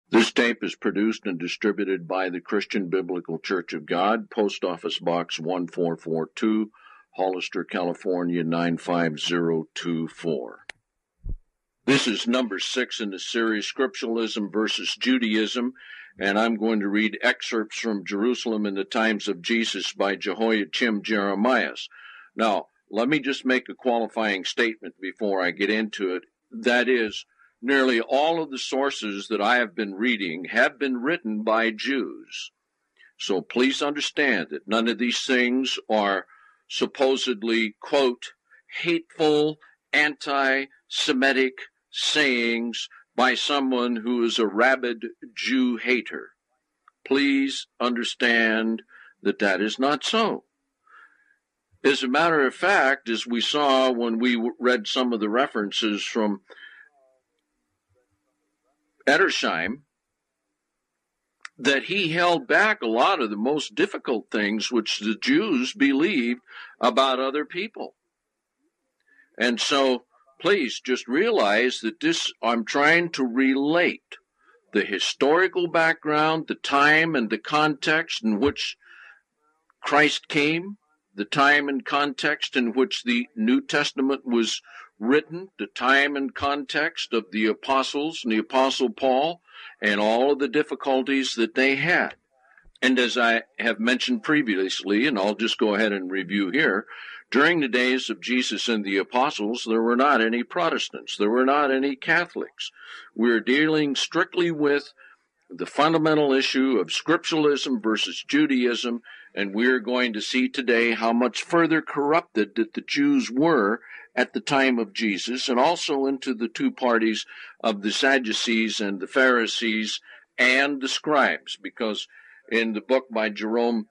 This tape is produced and distributed by the Christian Biblical Church of God, Post Office Box 1442, Hollister, California 95024. This is number 6 in the series, Scripturalism versus Judaism, and I'm going to read excerpts from Jerusalem in the Times of Jesus by Jehoiakim Jeremias. Now, let me just make a qualifying statement before I get into it. That is, nearly all of the sources that I have been reading have been written by Jews. So please understand that none of these things are supposedly, quote, hateful, anti-Semitic sayings by someone who is a rabid Jew hater. Please understand that that is not so. As a matter of fact, as we saw when we read some of the references from Edersheim, that he held back a lot of the most difficult things which the Jews believed about other people. And so, please just realize that I'm trying to relate the historical background, the time and the context in which Christ came, the time and context in which the New Testament was written, the time and context of the apostles and the Apostle Paul, and all of the difficulties that they had. And as I have mentioned previously, and I'll just go ahead and review here, during the days of Jesus and the apostles, there were not any Protestants, there were not any Catholics. We're dealing strictly with the fundamental issue of scripturalism versus Judaism, and we're going to see today how much further corrupted that the Jews were at the time of Jesus, and also into the two parties of the Sadducees and the Pharisees and the scribes, because in the book by Jehoiakim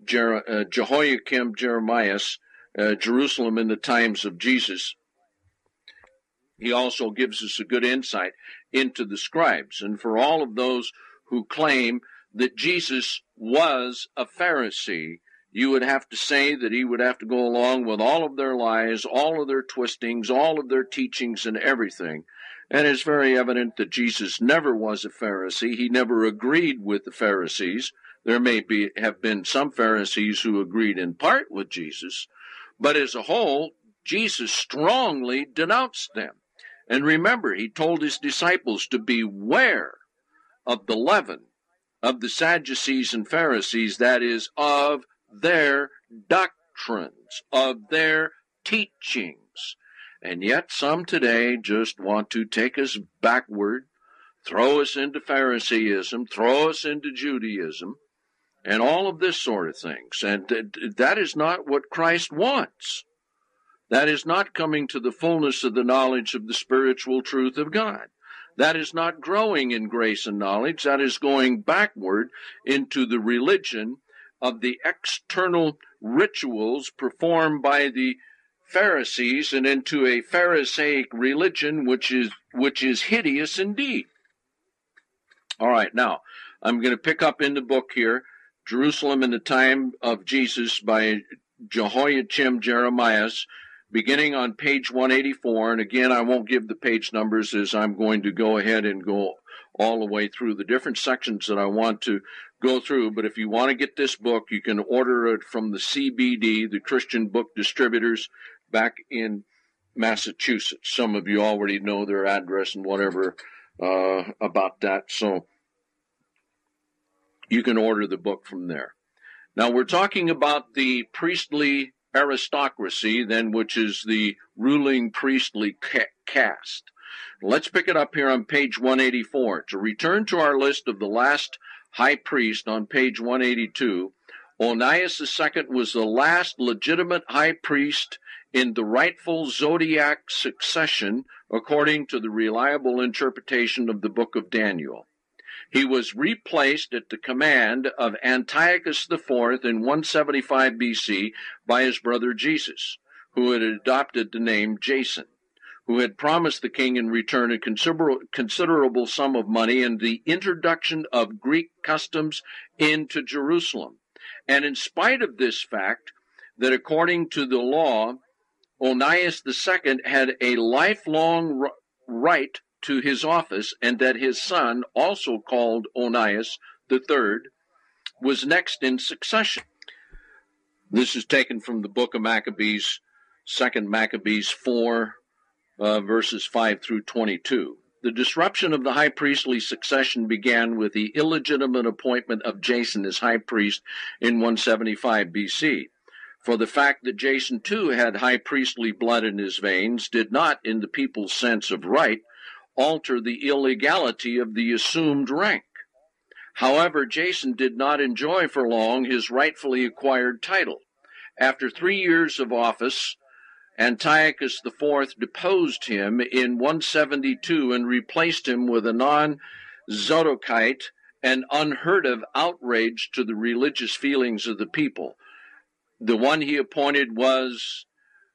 Jeremias, Jerusalem in the Times of Jesus, he also gives us a good insight into the scribes. And for all of those who claim that Jesus was a Pharisee, you would have to say that he would have to go along with all of their lies, all of their twistings, all of their teachings and everything. And it's very evident that Jesus never was a Pharisee. He never agreed with the Pharisees. There may have been some Pharisees who agreed in part with Jesus, but as a whole, Jesus strongly denounced them. And remember, he told his disciples to beware of the leaven of the Sadducees and Pharisees, that is, of their doctrines, of their teachings. And yet some today just want to take us backward, throw us into Phariseeism, throw us into Judaism, and all of this sort of things. And that is not what Christ wants. That is not coming to the fullness of the knowledge of the spiritual truth of God. That is not growing in grace and knowledge. That is going backward into the religion of the external rituals performed by the Pharisees and into a Pharisaic religion which is hideous indeed. All right, now I'm going to pick up in the book here, Jerusalem in the Time of Jesus by Jehoiakim Jeremias, beginning on page 184, and again, I won't give the page numbers as I'm going to go ahead and go all the way through the different sections that I want to go through. But if you want to get this book, you can order it from the CBD, the Christian Book Distributors, back in Massachusetts. Some of you already know their address and whatever about that, so you can order the book from there. Now, we're talking about the priestly aristocracy, then, which is the ruling priestly caste. Let's pick it up here on page 184. To return to our list of the last high priest on page 182, Onias II was the last legitimate high priest in the rightful zodiac succession, according to the reliable interpretation of the book of Daniel. He was replaced at the command of Antiochus IV in 175 BC by his brother Jesus, who had adopted the name Jason, who had promised the king in return a considerable sum of money and the introduction of Greek customs into Jerusalem. And in spite of this fact, that according to the law, Onias II had a lifelong right to his office, and that his son, also called Onias III, was next in succession. This is taken from the book of Maccabees, 2 Maccabees 4, verses 5 through 22. The disruption of the high priestly succession began with the illegitimate appointment of Jason as high priest in 175 BC. For the fact that Jason too had high priestly blood in his veins did not, in the people's sense of right, alter the illegality of the assumed rank. However, Jason did not enjoy for long his rightfully acquired title. After 3 years of office, Antiochus IV deposed him in 172 and replaced him with a non-Zadokite, an unheard-of outrage to the religious feelings of the people. The one he appointed was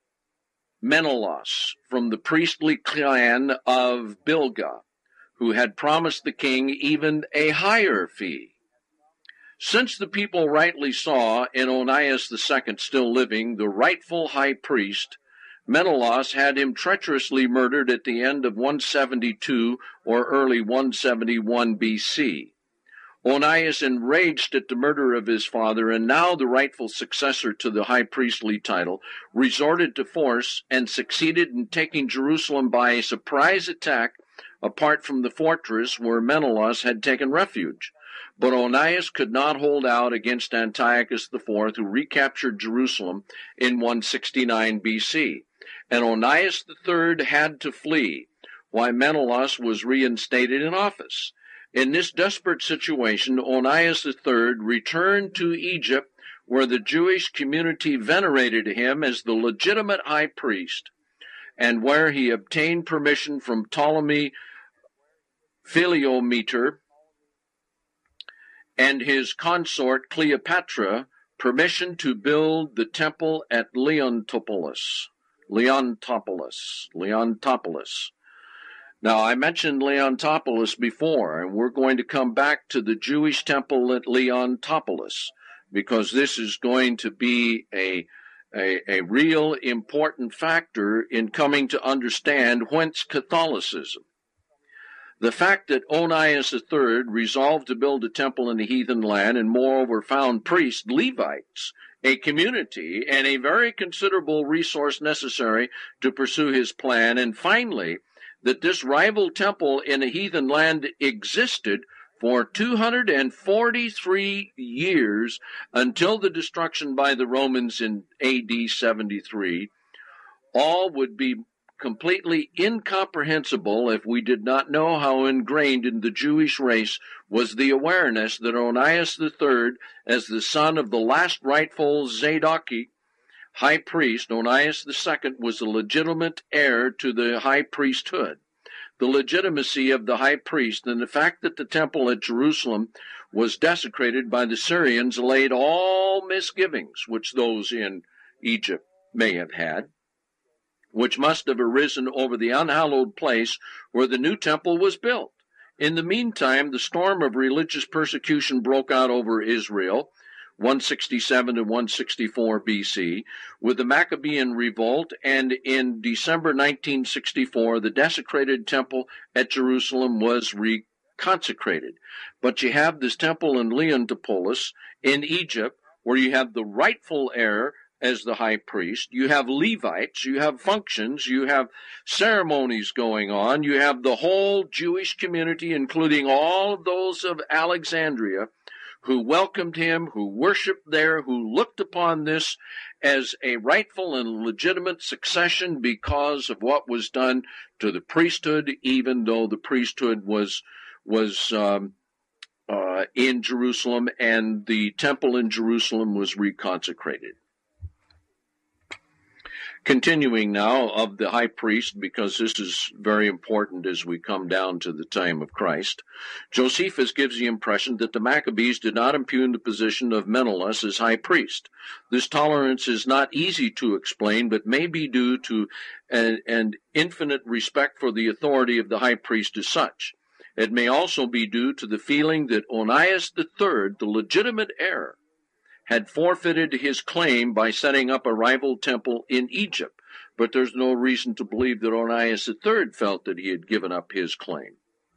Menelaus, from the priestly clan of Bilgah, who had promised the king even a higher fee. Since the people rightly saw in Onias II still living the rightful high priest, Menelaus had him treacherously murdered at the end of 172 or early 171 BC. Onias, enraged at the murder of his father and now the rightful successor to the high priestly title, resorted to force and succeeded in taking Jerusalem by a surprise attack apart from the fortress where Menelaus had taken refuge. But Onias could not hold out against Antiochus IV, who recaptured Jerusalem in 169 BC. And Onias III had to flee, while Menelaus was reinstated in office. In this desperate situation, Onias III returned to Egypt, where the Jewish community venerated him as the legitimate high priest, and where he obtained permission from Ptolemy Philometor and his consort Cleopatra, permission to build the temple at Leontopolis. Now, I mentioned Leontopolis before, and we're going to come back to the Jewish temple at Leontopolis, because this is going to be a real important factor in coming to understand whence Catholicism. The fact that Onias III resolved to build a temple in the heathen land and moreover found priests, Levites, a community, and a very considerable resource necessary to pursue his plan, and finally, that this rival temple in a heathen land existed for 243 years until the destruction by the Romans in AD 73, all would be completely incomprehensible if we did not know how ingrained in the Jewish race was the awareness that Onias III, as the son of the last rightful Zadoki high priest, Onias II, was a legitimate heir to the high priesthood. The legitimacy of the high priest and the fact that the temple at Jerusalem was desecrated by the Syrians allayed all misgivings which those in Egypt may have had, which must have arisen over the unhallowed place where the new temple was built. In the meantime, the storm of religious persecution broke out over Israel, 167 to 164 BC, with the Maccabean revolt, and in December 1964, the desecrated temple at Jerusalem was reconsecrated. But you have this temple in Leontopolis in Egypt, where you have the rightful heir as the high priest, you have Levites, you have functions, you have ceremonies going on, you have the whole Jewish community, including all of those of Alexandria, who welcomed him, who worshiped there, who looked upon this as a rightful and legitimate succession because of what was done to the priesthood, even though the priesthood was in Jerusalem and the temple in Jerusalem was reconsecrated. Continuing now of the high priest, because this is very important as we come down to the time of Christ, Josephus gives the impression that the Maccabees did not impugn the position of Menelaus as high priest. This tolerance is not easy to explain, but may be due to an infinite respect for the authority of the high priest as such. It may also be due to the feeling that Onias III, the legitimate heir, had forfeited his claim by setting up a rival temple in Egypt. but there's no reason to believe that Onias III felt that he had given up his claim.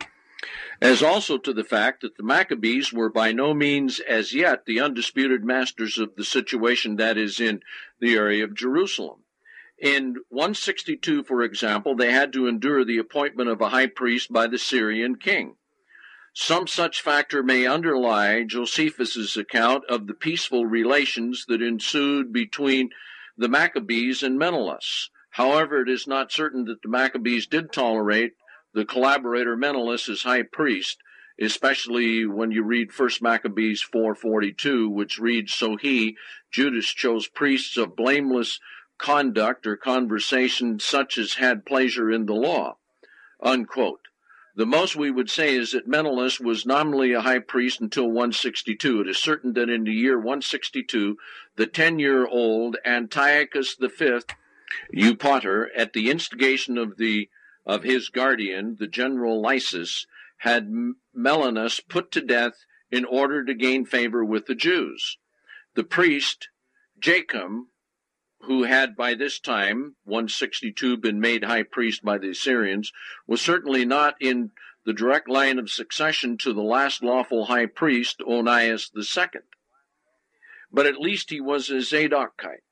As also to the fact that the Maccabees were by no means as yet the undisputed masters of the situation that is in the area of Jerusalem. In 162, for example, they had to endure the appointment of a high priest by the Syrian king. Some such factor may underlie Josephus's account of the peaceful relations that ensued between the Maccabees and Menelaus. However, it is not certain that the Maccabees did tolerate the collaborator Menelaus as high priest, especially when you read 1 Maccabees 4:42, which reads, "So he, Judas, chose priests of blameless conduct or conversation such as had pleasure in the law," unquote. The most we would say is that Menelaus was nominally a high priest until 162. It is certain that in the year 162, the 10-year-old Antiochus V, Eupator, at the instigation of his guardian, the general Lysis, had Menelaus put to death in order to gain favor with the Jews. The priest, Jacom, who had by this time, 162, been made high priest by the Assyrians, was certainly not in the direct line of succession to the last lawful high priest, Onias II. But at least he was a Zadokite.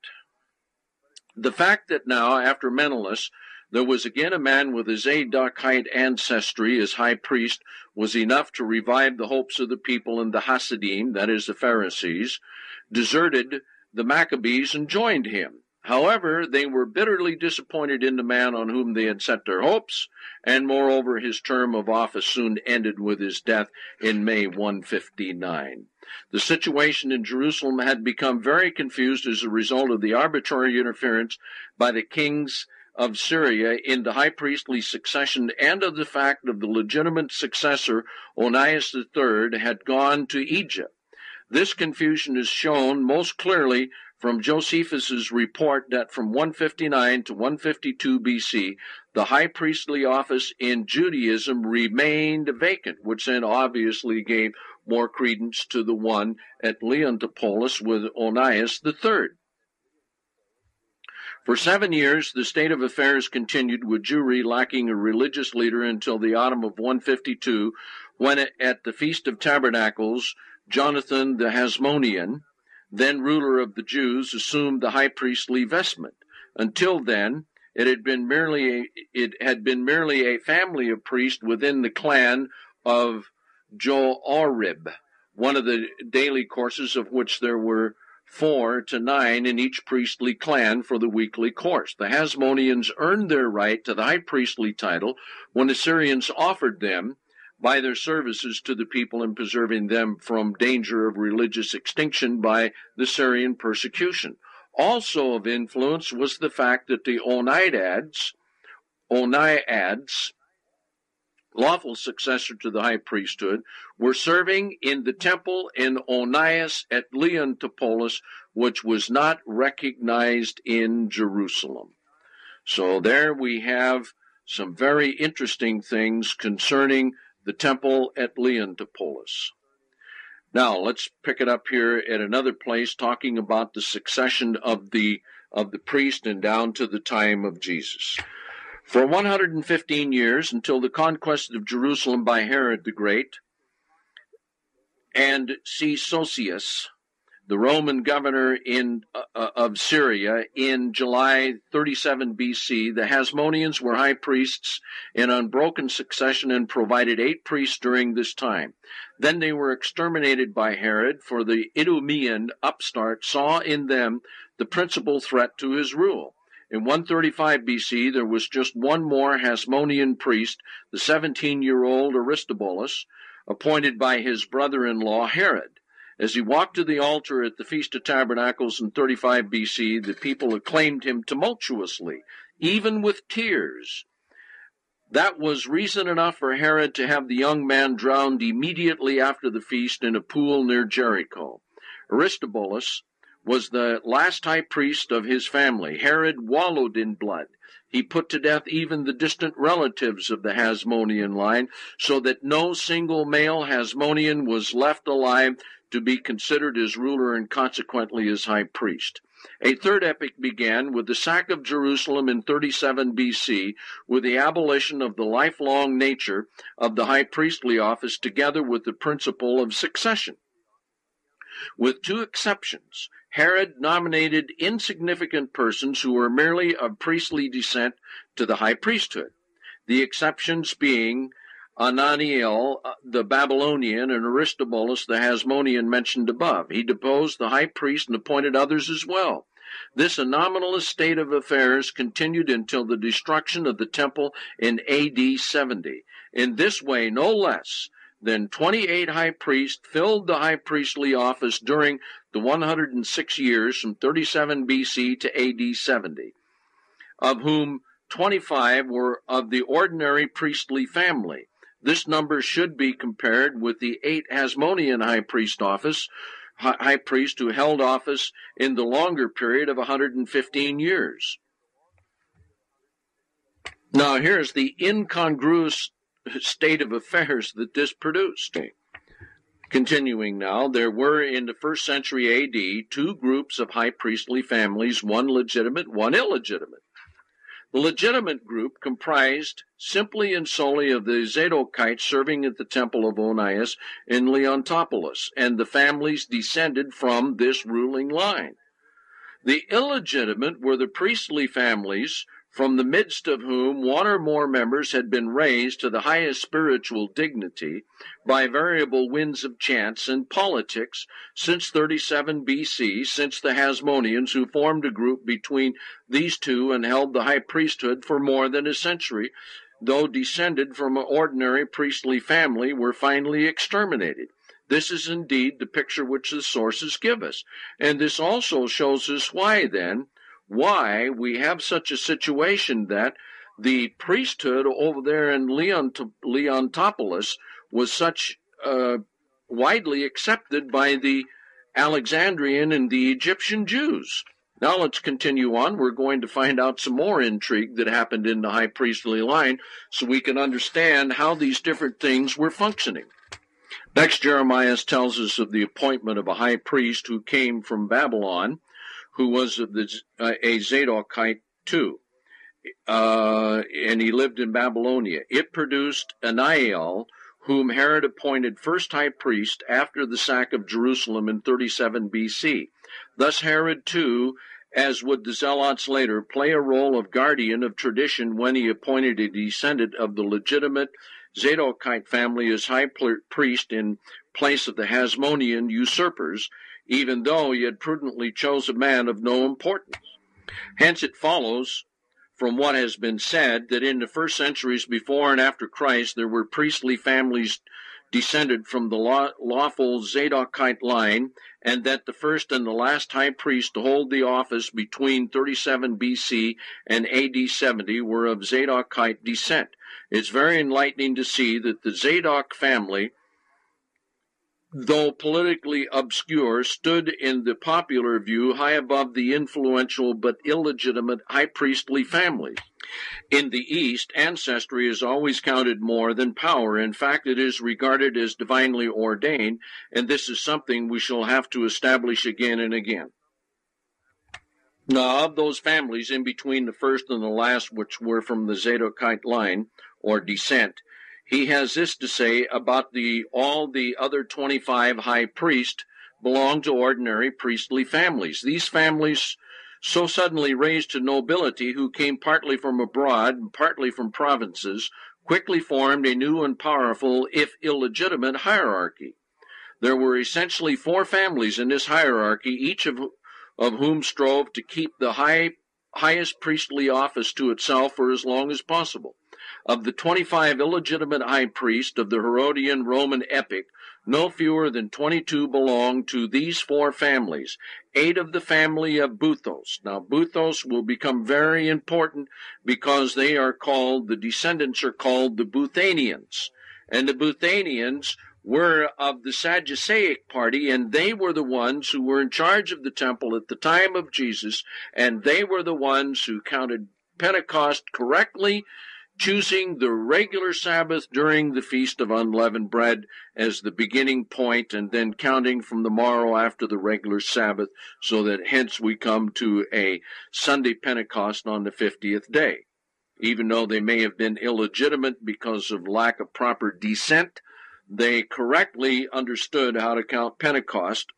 The fact that now, after Menelaus, there was again a man with a Zadokite ancestry as high priest was enough to revive the hopes of the people, and the Hasidim, that is the Pharisees, deserted the Maccabees and joined him. However, they were bitterly disappointed in the man on whom they had set their hopes, and moreover his term of office soon ended with his death in May 159. The situation in Jerusalem had become very confused as a result of the arbitrary interference by the kings of Syria in the high priestly succession, and of the fact of the legitimate successor, Onias III, had gone to Egypt. This confusion is shown most clearly from Josephus's report that from 159 to 152 BC, the high priestly office in Judaism remained vacant, which then obviously gave more credence to the one at Leontopolis with Onias III. For 7 years, the state of affairs continued, with Jewry lacking a religious leader until the autumn of 152, when at the Feast of Tabernacles, Jonathan the Hasmonean, then ruler of the Jews, assumed the high priestly vestment. Until then, it had been merely a family of priests within the clan of Joarib, one of the daily courses of which there were 4 to 9 in each priestly clan for the weekly course. The Hasmoneans earned their right to the high priestly title when the Syrians offered them by their services to the people in preserving them from danger of religious extinction by the Syrian persecution. Also of influence was the fact that the Onaiads, lawful successor to the high priesthood, were serving in the temple in Onias at Leontopolis, which was not recognized in Jerusalem. So there we have some very interesting things concerning the temple at Leontopolis. Now, let's pick it up here at another place, talking about the succession of the priest and down to the time of Jesus. For 115 years, until the conquest of Jerusalem by Herod the Great and Sosius, the Roman governor of Syria, in July 37 BC, the Hasmoneans were high priests in unbroken succession and provided 8 priests during this time. Then they were exterminated by Herod, for the Idumean upstart saw in them the principal threat to his rule. In 135 BC, there was just one more Hasmonean priest, the 17-year-old Aristobulus, appointed by his brother-in-law Herod. As he walked to the altar at the Feast of Tabernacles in 35 BC, the people acclaimed him tumultuously, even with tears. That was reason enough for Herod to have the young man drowned immediately after the feast in a pool near Jericho. Aristobulus was the last high priest of his family. Herod wallowed in blood. He put to death even the distant relatives of the Hasmonean line, so that no single male Hasmonean was left alive to be considered as ruler and consequently as high priest. A third epoch began with the sack of Jerusalem in 37 BC, with the abolition of the lifelong nature of the high priestly office together with the principle of succession. With two exceptions, Herod nominated insignificant persons who were merely of priestly descent to the high priesthood, the exceptions being Ananiel the Babylonian and Aristobulus the Hasmonean mentioned above. He deposed the high priest and appointed others as well. This anomalous state of affairs continued until the destruction of the temple in AD 70. In this way, no less than 28 high priests filled the high priestly office during the 106 years from 37 BC to AD 70, of whom 25 were of the ordinary priestly family. This number should be compared with the 8 Hasmonean high priest who held office in the longer period of 115 years. Now here's the incongruous state of affairs that this produced. Continuing now, there were in the 1st century AD 2 groups of high priestly families, one legitimate, one illegitimate. The legitimate group comprised simply and solely of the Zadokites serving at the temple of Onias in Leontopolis, and the families descended from this ruling line. The illegitimate were the priestly families, from the midst of whom one or more members had been raised to the highest spiritual dignity by variable winds of chance and politics since 37 BC, since the Hasmoneans, who formed a group between these two and held the high priesthood for more than a century, though descended from an ordinary priestly family, were finally exterminated. This is indeed the picture which the sources give us. And this also shows us why we have such a situation that the priesthood over there in Leontopolis was such widely accepted by the Alexandrian and the Egyptian Jews. Now let's continue on. We're going to find out some more intrigue that happened in the high priestly line so we can understand how these different things were functioning. Next, Jeremiah tells us of the appointment of a high priest who came from Babylon, who was of a Zadokite too, and he lived in Babylonia. It produced Aniel, whom Herod appointed first high priest after the sack of Jerusalem in 37 BC. Thus Herod too, as would the Zealots later, play a role of guardian of tradition when he appointed a descendant of the legitimate Zadokite family as high priest in place of the Hasmonean usurpers, even though he had prudently chose a man of no importance. Hence it follows from what has been said that in the first centuries before and after Christ there were priestly families descended from the lawful Zadokite line, and that the first and the last high priest to hold the office between 37 BC and AD 70 were of Zadokite descent. It's very enlightening to see that the Zadok family, though politically obscure, stood in the popular view high above the influential but illegitimate high priestly families. In the East, ancestry is always counted more than power. In fact, it is regarded as divinely ordained, and this is something we shall have to establish again and again. Now, of those families in between the first and the last, which were from the Zadokite line or descent, he has this to say about all the other 25 high priests belong to ordinary priestly families. These families, so suddenly raised to nobility, who came partly from abroad and partly from provinces, quickly formed a new and powerful, if illegitimate, hierarchy. There were essentially 4 families in this hierarchy, each of whom strove to keep the highest priestly office to itself for as long as possible. Of the 25 illegitimate high priests of the Herodian Roman epoch, no fewer than 22 belonged to these 4 families, 8 of the family of Buthos. Now, Buthos will become very important because the descendants are called the Buthanians. And the Buthanians were of the Sadduceic party, and they were the ones who were in charge of the temple at the time of Jesus, and they were the ones who counted Pentecost correctly, choosing the regular Sabbath during the Feast of Unleavened Bread as the beginning point, and then counting from the morrow after the regular Sabbath, so that hence we come to a Sunday Pentecost on the 50th day. Even though they may have been illegitimate because of lack of proper descent, they correctly understood how to count Pentecost,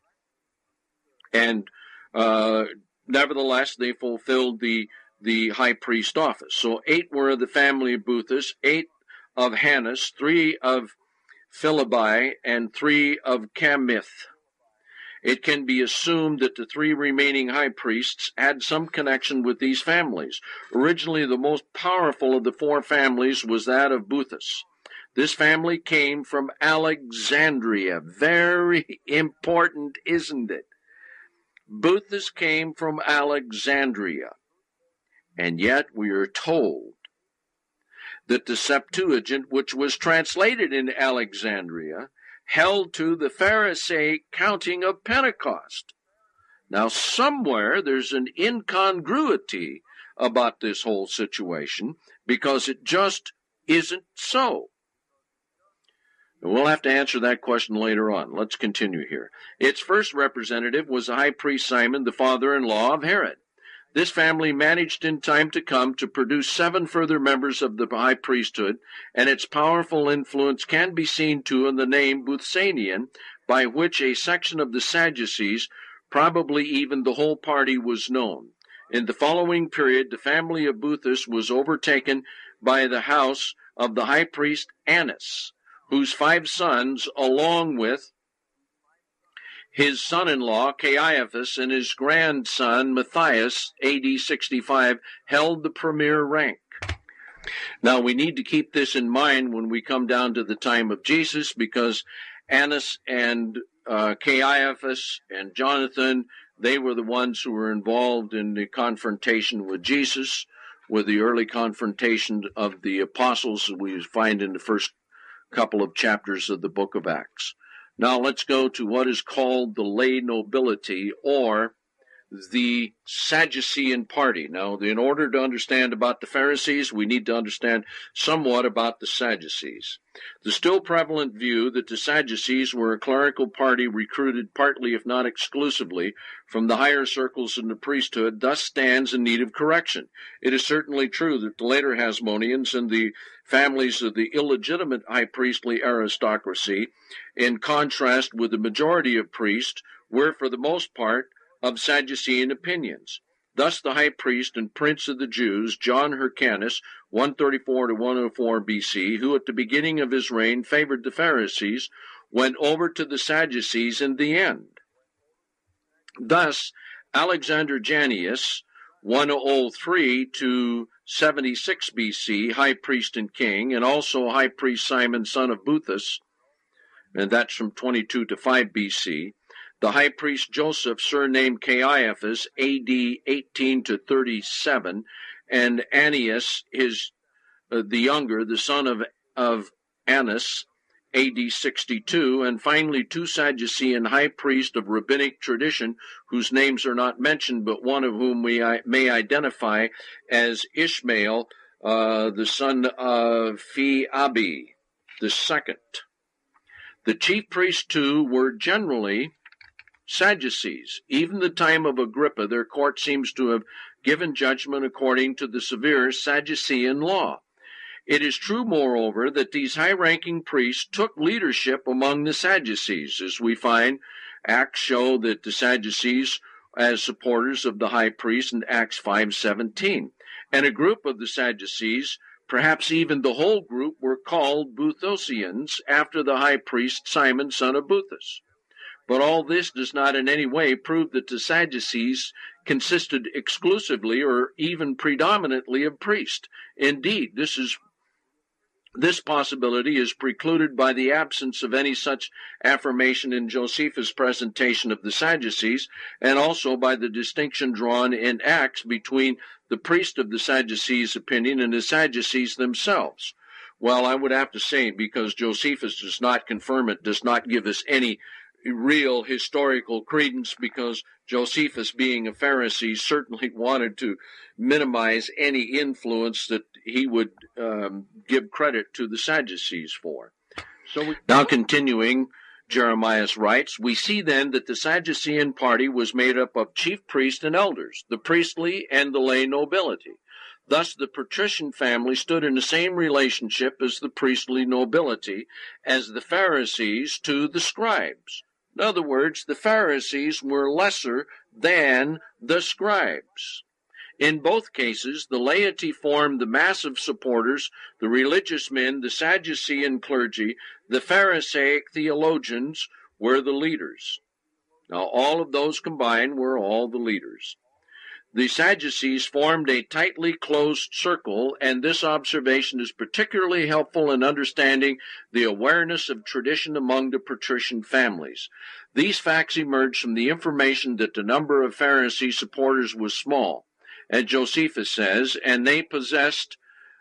and nevertheless they fulfilled the high priest office. So 8 were of the family of Buthus, 8 of Hannas, 3 of Philibai, and 3 of Camith. It can be assumed that the 3 remaining high priests had some connection with these families. Originally, the most powerful of the 4 families was that of Buthus. This family came from Alexandria. Very important, isn't it? Buthus came from Alexandria. And yet we are told that the Septuagint, which was translated in Alexandria, held to the Pharisaic counting of Pentecost. Now, somewhere there's an incongruity about this whole situation, because it just isn't so. And we'll have to answer that question later on. Let's continue here. Its first representative was the high priest Simon, the father-in-law of Herod. This family managed in time to come to produce 7 further members of the high priesthood, and its powerful influence can be seen too in the name Buthsanian, by which a section of the Sadducees, probably even the whole party, was known. In the following period, the family of Buthus was overtaken by the house of the high priest Annas, whose 5 sons, along with his son-in-law Caiaphas and his grandson Matthias, A.D. 65, held the premier rank. Now, we need to keep this in mind when we come down to the time of Jesus, because Annas and Caiaphas and Jonathan, they were the ones who were involved in the confrontation with Jesus, with the early confrontation of the apostles we find in the first couple of chapters of the book of Acts. Now let's go to what is called the lay nobility, or the Sadducean party. Now, in order to understand about the Pharisees, we need to understand somewhat about the Sadducees. The still prevalent view that the Sadducees were a clerical party recruited partly, if not exclusively, from the higher circles in the priesthood thus stands in need of correction. It is certainly true that the later Hasmoneans and the families of the illegitimate high priestly aristocracy, in contrast with the majority of priests, were for the most part of Sadducean opinions. Thus the high priest and prince of the Jews, John Hyrcanus, 134 to 104 BC, who at the beginning of his reign favored the Pharisees, went over to the Sadducees in the end. Thus, Alexander Jannaeus, 103 to 76 BC, high priest and king, and also high priest Simon, son of Buthus, and that's from 22 to 5 BC, the high priest Joseph, surnamed Caiaphas, A.D. 18 to 37, and Ananias, the younger, the son of Annas, A.D. 62, and finally 2 Sadducean high priests of rabbinic tradition, whose names are not mentioned, but one of whom we may identify as Ishmael, the son of Phi-Abi, the second. The chief priests, too, were generally Sadducees. Even the time of Agrippa, their court seems to have given judgment according to the severe Sadducean law. It is true, moreover, that these high-ranking priests took leadership among the Sadducees, as we find Acts show that the Sadducees as supporters of the high priest in Acts 5:17. And a group of the Sadducees, perhaps even the whole group, were called Buthosians after the high priest Simon, son of Buthus. But all this does not in any way prove that the Sadducees consisted exclusively or even predominantly of priests. Indeed, this possibility is precluded by the absence of any such affirmation in Josephus' presentation of the Sadducees, and also by the distinction drawn in Acts between the priest of the Sadducees' opinion and the Sadducees themselves. Well, I would have to say, because Josephus does not confirm it, does not give us any real historical credence, because Josephus, being a Pharisee, certainly wanted to minimize any influence that he would give credit to the Sadducees for. Now continuing, Jeremias writes, "We see then that the Sadducean party was made up of chief priests and elders, the priestly and the lay nobility. Thus the patrician family stood in the same relationship as the priestly nobility, as the Pharisees to the scribes." In other words, the Pharisees were lesser than the scribes. In both cases, the laity formed the massive supporters, the religious men, the Sadducean clergy, the Pharisaic theologians were the leaders. Now, all of those combined were all the leaders. The Sadducees formed a tightly closed circle, and this observation is particularly helpful in understanding the awareness of tradition among the patrician families. These facts emerge from the information that the number of Pharisee supporters was small, as Josephus says, and they possessed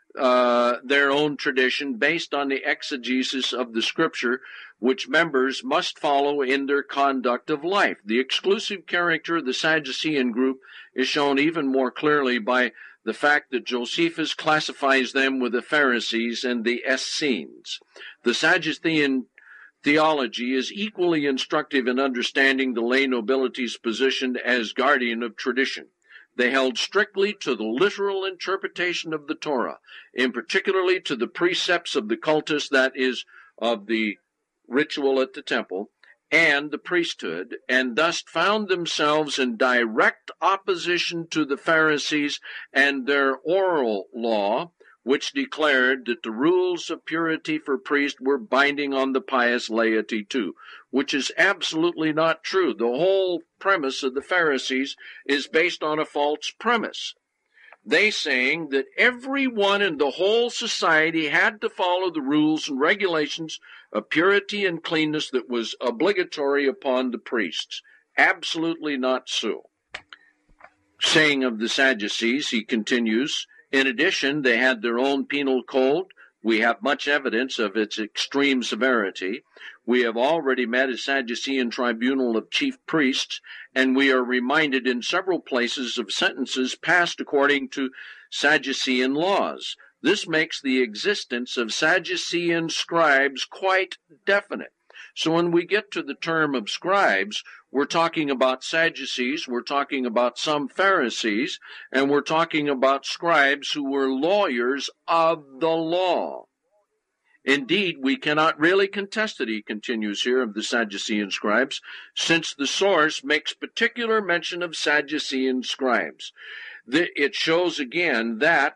their own tradition based on the exegesis of the scripture, which members must follow in their conduct of life. The exclusive character of the Sadducean group is shown even more clearly by the fact that Josephus classifies them with the Pharisees and the Essenes. The Sadducean theology is equally instructive in understanding the lay nobility's position as guardian of tradition. They held strictly to the literal interpretation of the Torah, in particularly to the precepts of the cultus, that is, of the ritual at the temple, and the priesthood, and thus found themselves in direct opposition to the Pharisees and their oral law, which declared that the rules of purity for priests were binding on the pious laity too, which is absolutely not true. The whole premise of the Pharisees is based on a false premise. They saying that everyone in the whole society had to follow the rules and regulations of purity and cleanness that was obligatory upon the priests. Absolutely not so. Saying of the Sadducees, he continues, in addition, they had their own penal code. We have much evidence of its extreme severity. We have already met a Sadducean tribunal of chief priests, and we are reminded in several places of sentences passed according to Sadducean laws. This makes the existence of Sadducean scribes quite definite. So when we get to the term of scribes, we're talking about Sadducees, we're talking about some Pharisees, and we're talking about scribes who were lawyers of the law. Indeed, we cannot really contest it, he continues here, of the Sadducean scribes, since the source makes particular mention of Sadducean scribes. It shows again that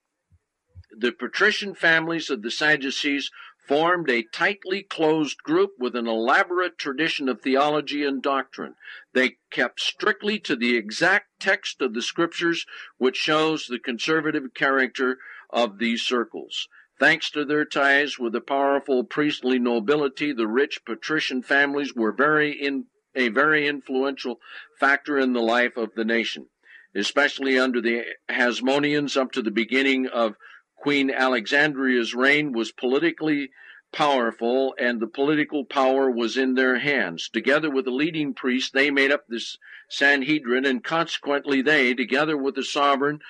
the patrician families of the Sadducees formed a tightly closed group with an elaborate tradition of theology and doctrine. They kept strictly to the exact text of the scriptures, which shows the conservative character of these circles. Thanks to their ties with the powerful priestly nobility, the rich patrician families were a very influential factor in the life of the nation, especially under the Hasmoneans up to the beginning of Queen Alexandria's reign was politically powerful, and the political power was in their hands. Together with the leading priests, they made up this Sanhedrin, and consequently they, together with the sovereign,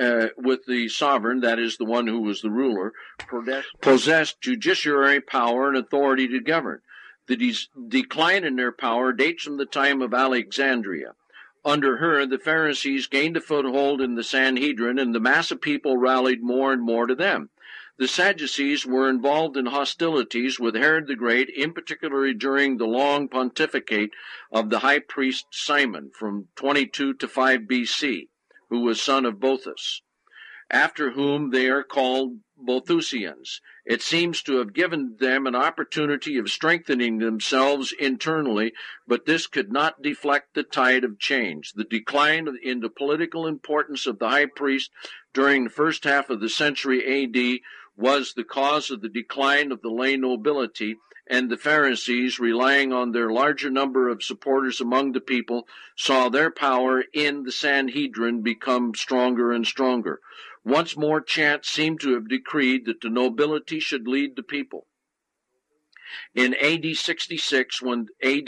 that is the one who was the ruler, possessed judiciary power and authority to govern. The decline in their power dates from the time of Alexandria. Under her, the Pharisees gained a foothold in the Sanhedrin, and the mass of people rallied more and more to them. The Sadducees were involved in hostilities with Herod the Great, in particular during the long pontificate of the high priest Simon from 22 to 5 BC, who was son of Boethus, after whom they are called Boethusians. It seems to have given them an opportunity of strengthening themselves internally, but this could not deflect the tide of change. The decline in the political importance of the high priest during the first half of the century A.D. was the cause of the decline of the lay nobility, and the Pharisees, relying on their larger number of supporters among the people, saw their power in the Sanhedrin become stronger and stronger. Once more, chance seemed to have decreed that the nobility should lead the people. In AD 66, when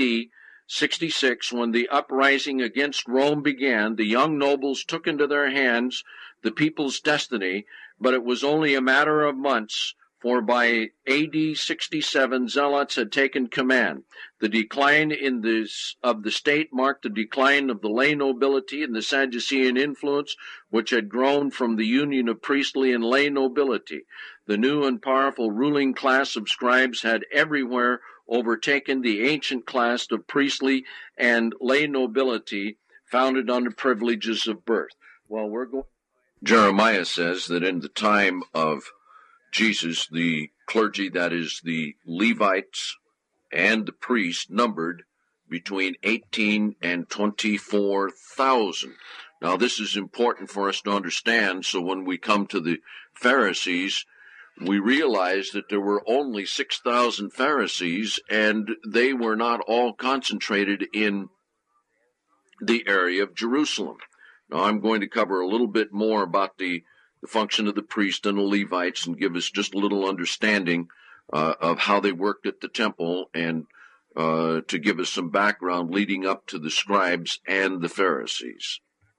the uprising against Rome began, the young nobles took into their hands the people's destiny, but it was only a matter of months, for by AD 67, zealots had taken command. The decline of the state marked the decline of the lay nobility and the Sadducean influence, which had grown from the union of priestly and lay nobility. The new and powerful ruling class of scribes had everywhere overtaken the ancient class of priestly and lay nobility founded on the privileges of birth. Jeremiah says that in the time of Jesus, the clergy, that is the Levites and the priests, numbered between 18 and 24,000. Now, this is important for us to understand, so when we come to the Pharisees, we realize that there were only 6,000 Pharisees, and they were not all concentrated in the area of Jerusalem. Now, I'm going to cover a little bit more about the function of the priest and the Levites and give us just a little understanding of how they worked at the temple, and to give us some background leading up to the scribes and the Pharisees.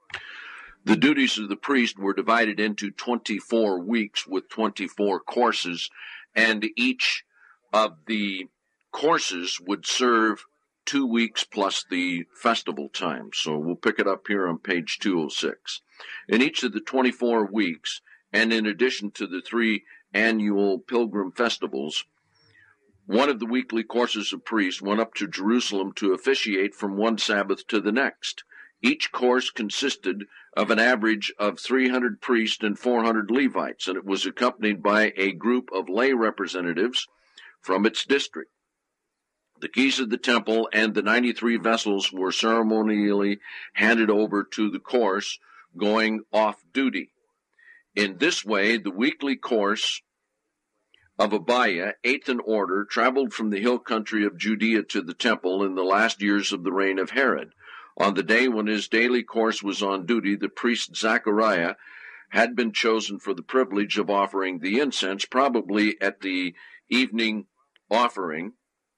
The duties of the priest were divided into 24 weeks with 24 courses, and each of the courses would serve 2 weeks plus the festival time. So we'll pick it up here on page 206. In each of the 24 weeks, and in addition to the 3 annual pilgrim festivals, one of the weekly courses of priests went up to Jerusalem to officiate from one Sabbath to the next. Each course consisted of an average of 300 priests and 400 Levites, and it was accompanied by a group of lay representatives from its district. The keys of the temple and the 93 vessels were ceremonially handed over to the course going off duty. In this way, the weekly course of Abiah, 8th in order, traveled from the hill country of Judea to the temple in the last years of the reign of Herod. On the day when his daily course was on duty, the priest Zechariah had been chosen for the privilege of offering the incense, probably at the evening offering,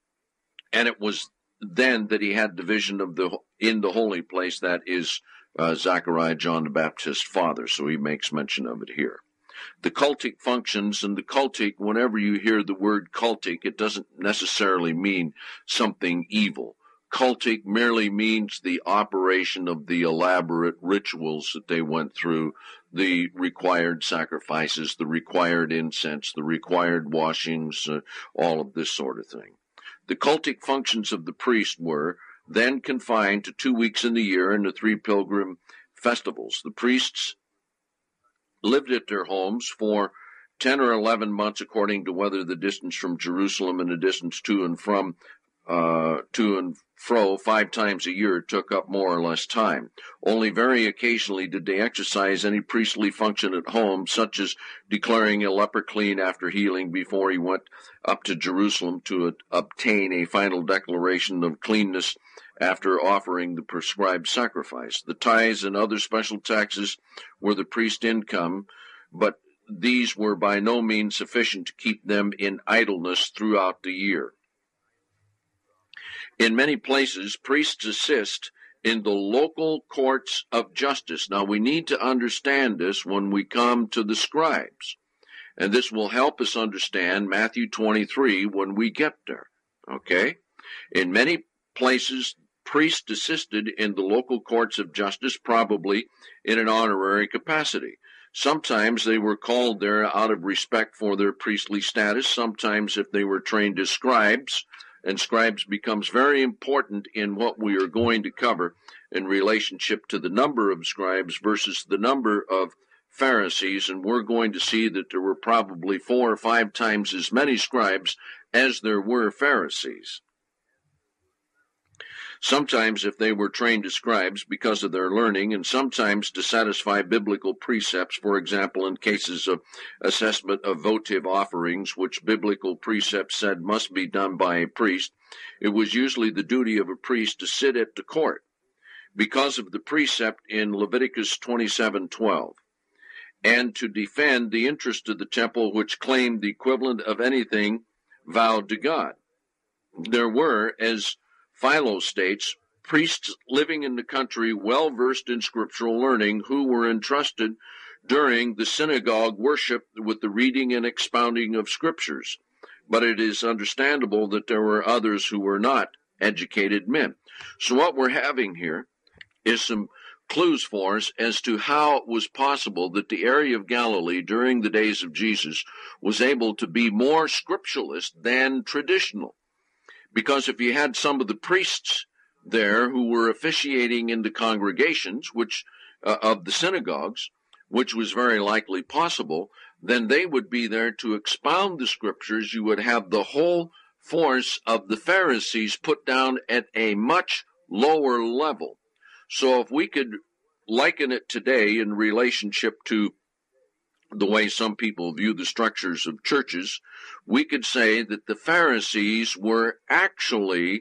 and it was then that he had division of in the holy place, that is Zechariah, John the Baptist's father, so he makes mention of it here. The cultic functions, and the cultic, whenever you hear the word cultic, it doesn't necessarily mean something evil. Cultic merely means the operation of the elaborate rituals that they went through, the required sacrifices, the required incense, the required washings, all of this sort of thing. The cultic functions of the priest were then confined to 2 weeks in the year and the 3 pilgrim festivals. The priests lived at their homes for 10 or 11 months, according to whether the distance from Jerusalem and the distance to and fro 5 times a year took up more or less time. Only very occasionally did they exercise any priestly function at home, such as declaring a leper clean after healing before he went up to Jerusalem to obtain a final declaration of cleanness after offering the prescribed sacrifice. The tithes and other special taxes were the priest's income, but these were by no means sufficient to keep them in idleness throughout the year. In many places, priests assist in the local courts of justice. Now, we need to understand this when we come to the scribes, and this will help us understand Matthew 23 when we get there, okay? In many places, priests assisted in the local courts of justice, probably in an honorary capacity. Sometimes they were called there out of respect for their priestly status. Sometimes if they were trained as scribes, and scribes becomes very important in what we are going to cover in relationship to the number of scribes versus the number of Pharisees, and we're going to see that there were probably 4 or 5 times as many scribes as there were Pharisees. Sometimes if they were trained as scribes because of their learning, and sometimes to satisfy biblical precepts, for example, in cases of assessment of votive offerings, which biblical precepts said must be done by a priest, it was usually the duty of a priest to sit at the court because of the precept in Leviticus 27:12, and to defend the interest of the temple, which claimed the equivalent of anything vowed to God. there were, as Philo states, priests living in the country well versed in scriptural learning who were entrusted during the synagogue worship with the reading and expounding of scriptures. But it is understandable that there were others who were not educated men. So what we're having here is some clues for us as to how it was possible that the area of Galilee during the days of Jesus was able to be more scripturalist than traditional. Because if you had some of the priests there who were officiating in the congregations, which of the synagogues, which was very likely possible, then they would be there to expound the scriptures. You would have the whole force of the Pharisees put down at a much lower level. So if we could liken it today in relationship to the way some people view the structures of churches, we could say that the Pharisees were actually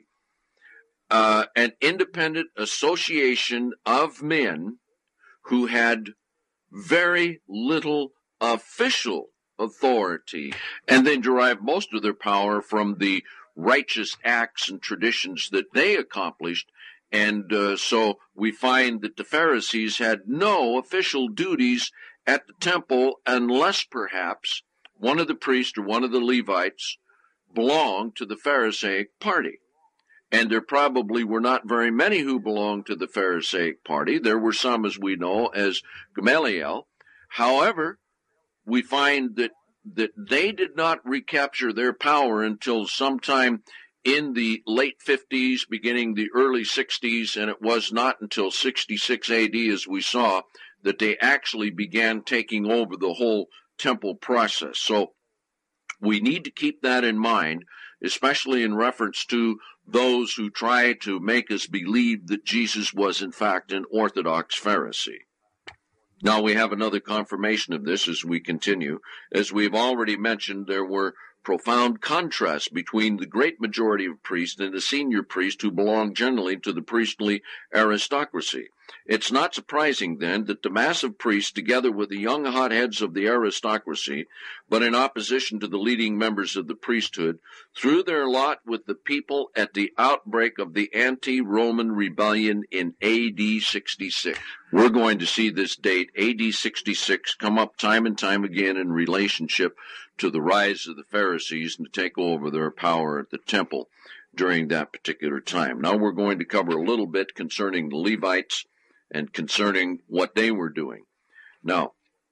an independent association of men who had very little official authority, and they derived most of their power from the righteous acts and traditions that they accomplished. And so we find that the Pharisees had no official duties at the temple unless perhaps one of the priests or one of the Levites belonged to the Pharisaic party. And there probably were not very many who belonged to the Pharisaic party. There were some, as we know, as Gamaliel. However, we find that they did not recapture their power until sometime in the late 50s, beginning the early 60s, and it was not until 66 AD, as we saw, that they actually began taking over the whole temple process. So we need to keep that in mind, especially in reference to those who try to make us believe that Jesus was, in fact, an Orthodox Pharisee. Now we have another confirmation of this as we continue. As we've already mentioned, there were profound contrasts between the great majority of priests and the senior priests who belonged generally to the priestly aristocracy. It's not surprising, then, that the massive priests, together with the young hotheads of the aristocracy, but in opposition to the leading members of the priesthood, threw their lot with the people at the outbreak of the anti-Roman rebellion in AD 66. We're going to see this date, AD 66, come up time and time again in relationship to the rise of the Pharisees and to take over their power at the temple during that particular time. Now we're going to cover a little bit concerning the Levites and concerning what they were doing. Now,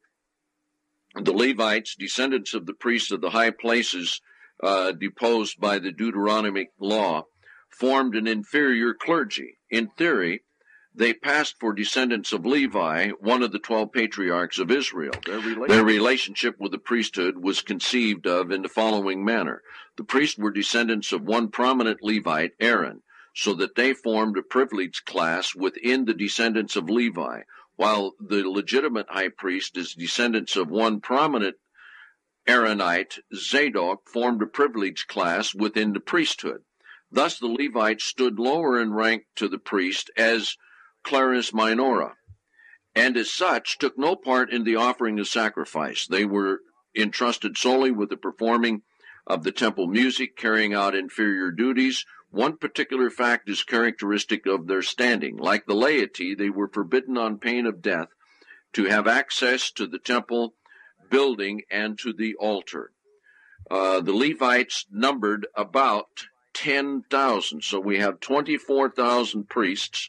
the Levites, descendants of the priests of the high places, deposed by the Deuteronomic law, formed an inferior clergy. In theory, they passed for descendants of Levi, one of the 12 patriarchs of Israel. Their relationship with the priesthood was conceived of in the following manner. The priests were descendants of one prominent Levite, Aaron, so that they formed a privileged class within the descendants of Levi, while the legitimate high priest is descendants of one prominent Aaronite, Zadok, formed a privileged class within the priesthood. Thus the Levites stood lower in rank to the priest as claris minora, and as such took no part in the offering of sacrifice. They were entrusted solely with the performing of the temple music, carrying out inferior duties. One particular fact is characteristic of their standing. Like the laity, they were forbidden on pain of death to have access to the temple building and to the altar. The Levites numbered about 10,000, so we have 24,000 priests,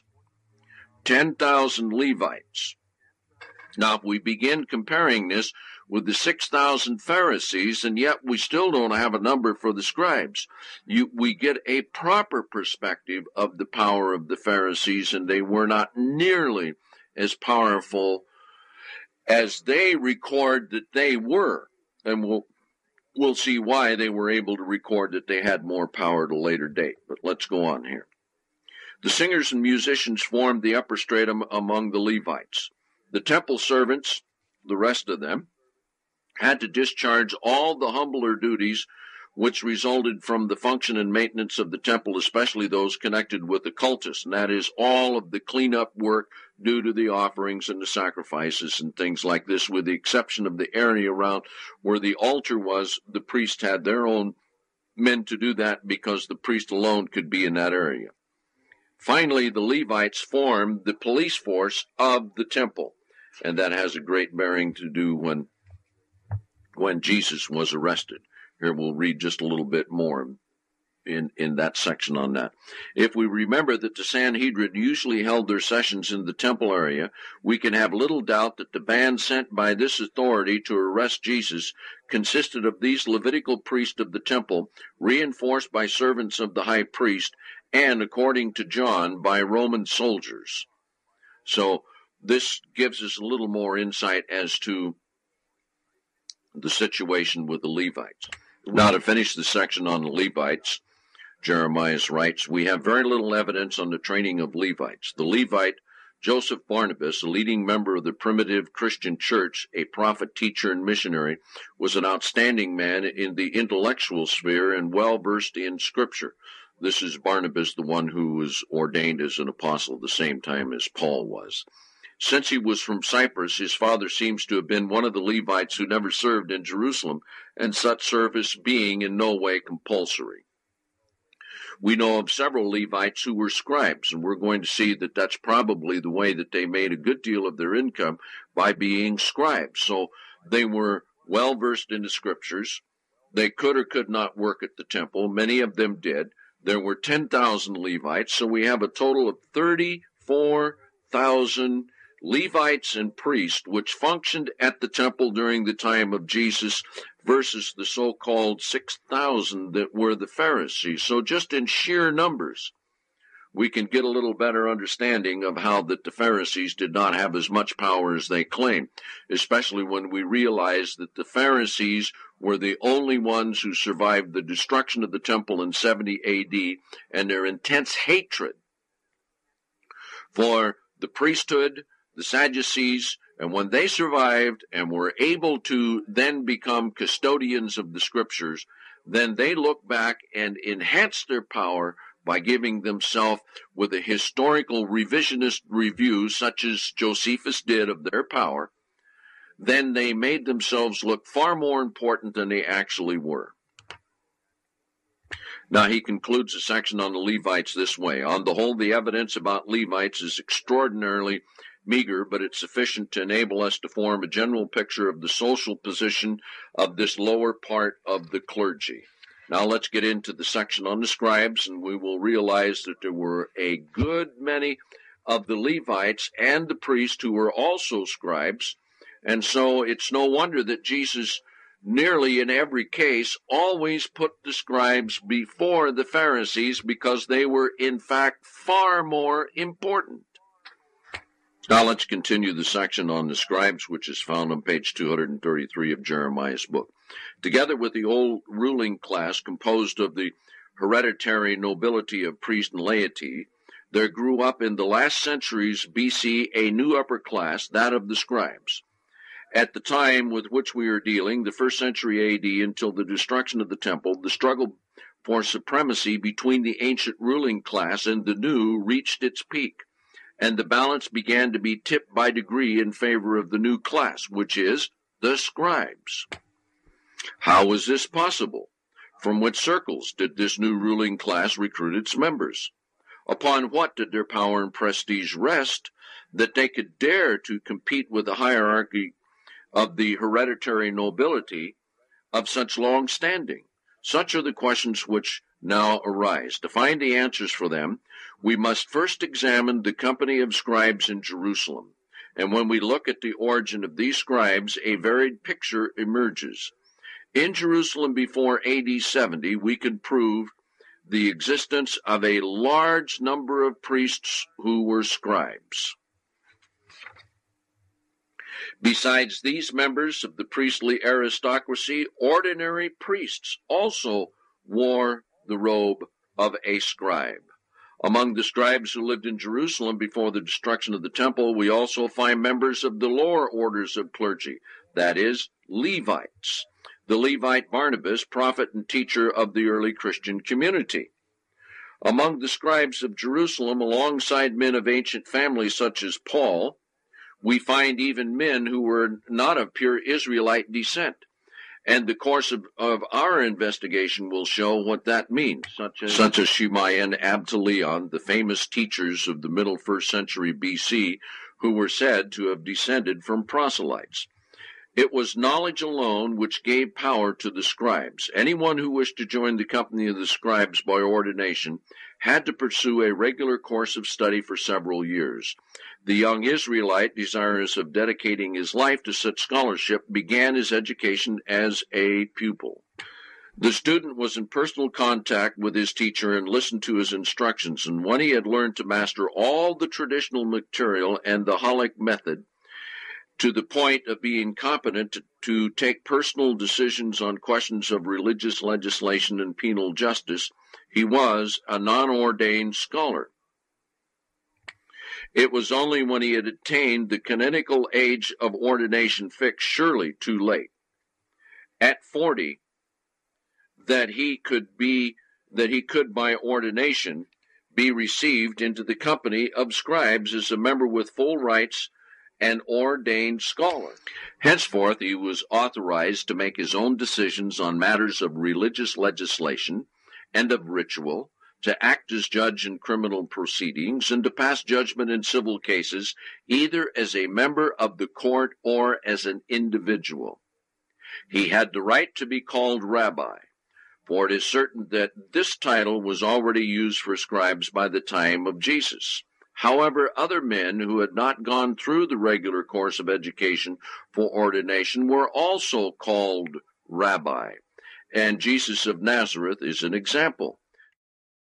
10,000 Levites. Now, if we begin comparing this with the 6,000 Pharisees, and yet we still don't have a number for the scribes, we get a proper perspective of the power of the Pharisees, and they were not nearly as powerful as they record that they were. And we'll see why they were able to record that they had more power at a later date. But let's go on here. The singers and musicians formed the upper stratum among the Levites. The temple servants, the rest of them, had to discharge all the humbler duties which resulted from the function and maintenance of the temple, especially those connected with the cultus, and that is all of the cleanup work due to the offerings and the sacrifices and things like this, with the exception of the area around where the altar was. The priests had their own men to do that because the priest alone could be in that area. Finally, the Levites formed the police force of the temple, and that has a great bearing to do when Jesus was arrested. Here we'll read just a little bit more in that section on that. If we remember that the Sanhedrin usually held their sessions in the temple area, we can have little doubt that the band sent by this authority to arrest Jesus consisted of these Levitical priests of the temple, reinforced by servants of the high priest, and, according to John, by Roman soldiers. So this gives us a little more insight as to the situation with the Levites. Now, to finish the section on the Levites, Jeremiah writes, we have very little evidence on the training of Levites. The Levite Joseph Barnabas, a leading member of the primitive Christian church, a prophet, teacher, and missionary, was an outstanding man in the intellectual sphere and well-versed in Scripture. This is Barnabas, the one who was ordained as an apostle at the same time as Paul was. Since he was from Cyprus, his father seems to have been one of the Levites who never served in Jerusalem, and such service being in no way compulsory. We know of several Levites who were scribes, and we're going to see that that's probably the way that they made a good deal of their income, by being scribes. So they were well-versed in the Scriptures. They could or could not work at the temple. Many of them did. There were 10,000 Levites, so we have a total of 34,000 Levites and priests which functioned at the temple during the time of Jesus, versus the so-called 6,000 that were the Pharisees. So just in sheer numbers, we can get a little better understanding of how that the Pharisees did not have as much power as they claim, especially when we realize that the Pharisees were the only ones who survived the destruction of the temple in 70 A.D. and their intense hatred for the priesthood, the Sadducees, and when they survived and were able to then become custodians of the Scriptures, then they look back and enhance their power by giving themselves with a historical revisionist review, such as Josephus did of their power. Then they made themselves look far more important than they actually were. Now he concludes the section on the Levites this way. On the whole, the evidence about Levites is extraordinarily meager, but it's sufficient to enable us to form a general picture of the social position of this lower part of the clergy. Now let's get into the section on the scribes, and we will realize that there were a good many of the Levites and the priests who were also scribes, and so it's no wonder that Jesus, nearly in every case, always put the scribes before the Pharisees, because they were in fact far more important. Now let's continue the section on the scribes, which is found on page 233 of Jeremiah's book. Together with the old ruling class composed of the hereditary nobility of priest and laity, there grew up in the last centuries B.C. a new upper class, that of the scribes. At the time with which we are dealing, the 1st century A.D., until the destruction of the temple, the struggle for supremacy between the ancient ruling class and the new reached its peak, and the balance began to be tipped by degree in favor of the new class, which is the scribes. How was this possible? From which circles did this new ruling class recruit its members? Upon what did their power and prestige rest that they could dare to compete with the hierarchy of the hereditary nobility of such long standing? Such are the questions which now arise. To find the answers for them, we must first examine the company of scribes in Jerusalem. And when we look at the origin of these scribes, a varied picture emerges. In Jerusalem before AD 70, we can prove the existence of a large number of priests who were scribes. Besides these members of the priestly aristocracy, ordinary priests also wore the robe of a scribe. Among the scribes who lived in Jerusalem before the destruction of the temple, we also find members of the lower orders of clergy, that is, Levites. The Levite Barnabas, prophet and teacher of the early Christian community. Among the scribes of Jerusalem, alongside men of ancient families such as Paul, we find even men who were not of pure Israelite descent. And the course of our investigation will show what that means, such as Shammai and Abdaleon, the famous teachers of the middle 1st century BC, who were said to have descended from proselytes. It was knowledge alone which gave power to the scribes. Anyone who wished to join the company of the scribes by ordination had to pursue a regular course of study for several years. The young Israelite, desirous of dedicating his life to such scholarship, began his education as a pupil. The student was in personal contact with his teacher and listened to his instructions, and when he had learned to master all the traditional material and the halachic method, to the point of being competent to take personal decisions on questions of religious legislation and penal justice, he was a non-ordained scholar. It was only when he had attained the canonical age of ordination, fixed surely too late, at 40, that he could by ordination be received into the company of scribes as a member with full rights, an ordained scholar. Henceforth, he was authorized to make his own decisions on matters of religious legislation and of ritual, to act as judge in criminal proceedings, and to pass judgment in civil cases, either as a member of the court or as an individual. He had the right to be called rabbi, for it is certain that this title was already used for scribes by the time of Jesus. However, other men who had not gone through the regular course of education for ordination were also called rabbi, and Jesus of Nazareth is an example.